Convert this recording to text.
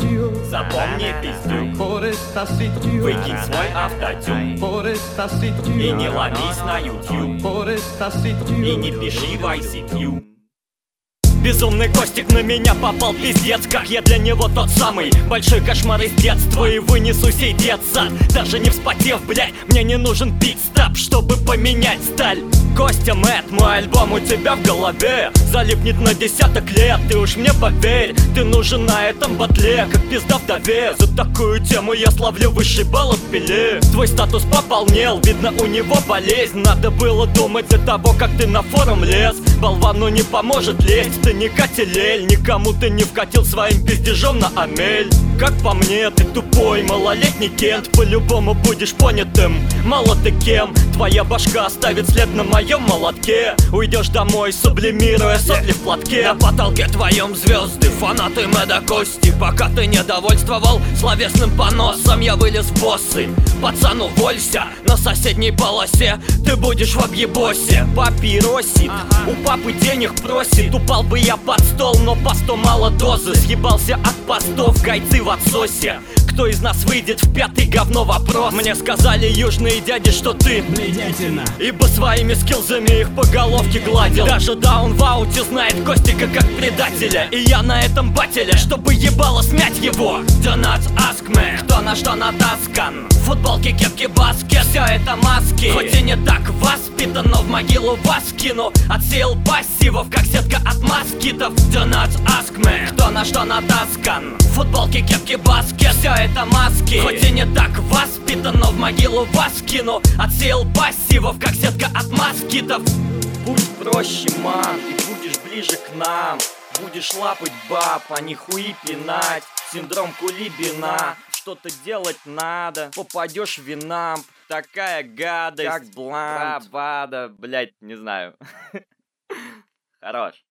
Запомни, пиздюк, выкинь свой автотюн и не ломись на YouTube, и не пиши в ICQ. Безумный Костик на меня попал, пиздец, как я для него тот самый большой кошмар из детства, и вынесу сей детсад, даже не вспотев, блядь. Мне не нужен пит-стоп, чтобы поменять сталь. Костя Мэтт, мой альбом у тебя в голове залипнет на десяток лет, ты уж мне поверь. Ты нужен на этом батле, как пизда вдове. За такую тему я славлю высший балл от Пеле. Твой статус пополнел, видно у него болезнь. Надо было думать до того, как ты на форум лез. Болвану не поможет лезть, ты не Катилель. Никому ты не вкатил своим пиздежом на Амель. Как по мне, ты тупой малолетний Кент. По-любому будешь понятым, мало ты кем. Твоя башка оставит след на моем молотке. Уйдешь домой, сублимируя сопли в платке. На потолке твоем звезды, фанаты Мэда Кости. Пока ты недовольствовал словесным поносом, я вылез в боссы. Пацан, уволься, на соседней полосе ты будешь в объебосе. Папиросит, у папы денег просит. Упал бы я под стол, но по 100 мало дозы. Съебался от постов, гайцы в отсосе. Кто из нас выйдет в пятый, говно вопрос. Мне сказали южные дяди, что ты блядятина, ибо своими скилзами их по головке гладил. Даже даун в ауте знает Костика как предателя. И я на этом батиле, чтобы ебало смять его. Do not ask me, кто на что натаскан. Футболки, кепки, баски, все это маски. Хоть и не так воспитан, но в могилу вас кину. Отсеял пассивов, как сетка от москитов. Do not ask me, кто на что натаскан. Футболки, кепки, баски, все это маски. Хоть и не так воспитан, но в могилу вас кину. Отсеял пассивов, как сетка от москитов. Будь проще, мам, и будешь ближе к нам. Будешь лапать баб, а не хуи пинать. Синдром Кулибина. Что-то делать надо, попадешь в винамп. Такая гадость, как блант, бравада, блять, не знаю. Хорош.